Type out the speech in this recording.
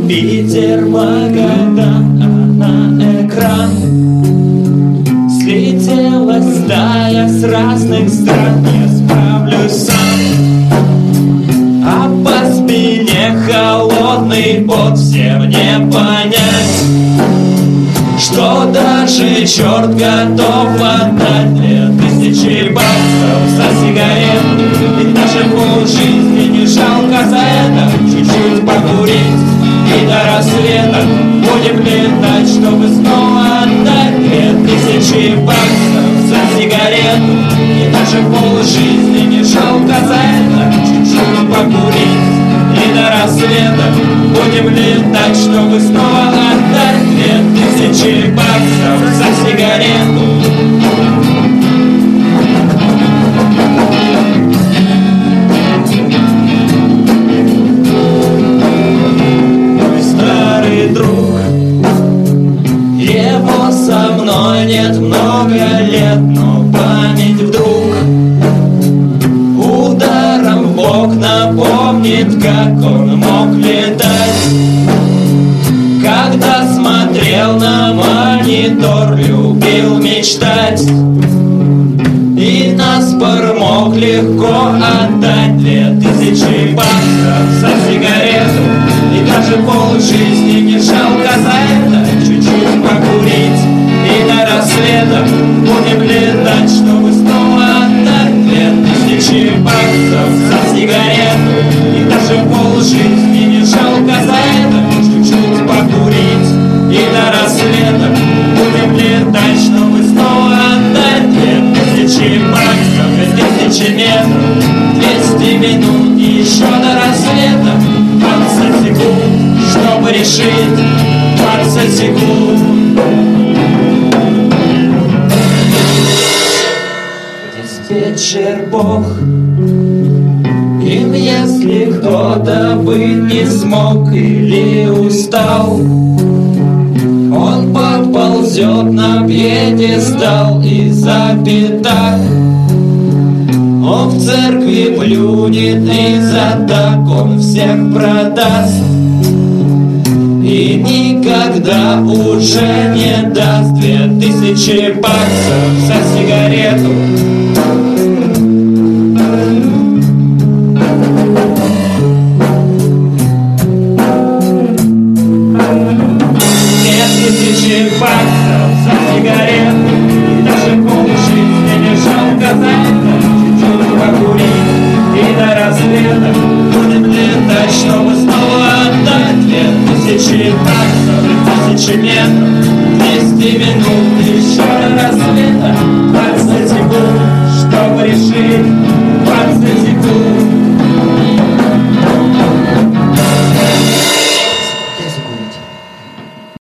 Питер, Магадан, а на экран слетела стая с разных стран. Я справлюсь сам, а по спине холодный пот. Всем не понять, что даже черт готов отдать 2000 баксов за сигарету. Ведь даже полжизни не жалко за это. Чуть-чуть покурить и до рассвета будем летать, чтобы снова отдать 2000 баксов за сигарету. И даже полжизни не жалко за это. Чуть-чуть покурить и до рассвета будем летать, чтобы снова отдать 2000 баксов за сигарету. Мой старый друг, его со мной нет много лет, но память вдруг ударом в бок напомнит, как он мог летать. Когда смотрел на монитор, любил мечтать, и на спор мог легко отдать 2000 баксов за сигарету. И даже полжизни не жалко за это. Чуть-чуть покурить и до рассвета будем летать, чтобы снова отдать 2000 баксов за сигарету. И даже полжизни не жалко за это. Чуть-чуть покурить и до рассвета будем летать, чтобы снова отдать 2000 баксов. 2000 метров, 200 минут и еще до рассвета 20 секунд, чтобы решить 20 секунд. Диспетчер Бог, им если кто-то быть не смог или устал, он подползет на пьедестал и запятак. Он в церкви плюнет и за так он всех продаст. И никогда уже не даст 2000 баксов за сигарету. Баксов за сигарету. И даже полжизни не жалко за это. Чуть-чуть покурить и до рассвета будем летать, чтобы снова отдать 2000 баксов. 2000 метров,